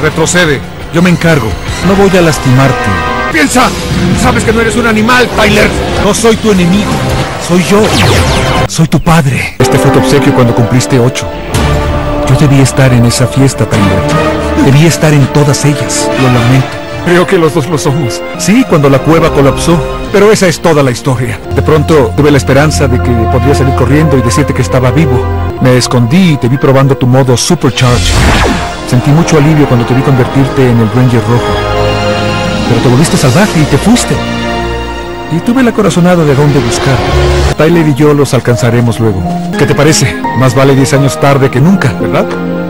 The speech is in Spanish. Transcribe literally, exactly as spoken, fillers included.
Retrocede. Yo me encargo. No voy a lastimarte. ¡Piensa! Sabes que no eres un animal, Tyler. No soy tu enemigo. Soy yo. Soy tu padre. Este fue tu obsequio cuando cumpliste ocho. Yo debí estar en esa fiesta, Tyler. Debí estar en todas ellas. Lo lamento. Creo que los dos lo somos. Sí, cuando la cueva colapsó. Pero esa es toda la historia. De pronto tuve la esperanza de que podría salir corriendo y decirte que estaba vivo. Me escondí y te vi probando tu modo Supercharge. Sentí mucho alivio cuando te vi convertirte en el Ranger rojo. Pero te volviste salvaje y te fuiste. Y tuve la corazonada de dónde buscar. Tyler y yo los alcanzaremos luego. ¿Qué te parece? Más vale diez años tarde que nunca, ¿verdad?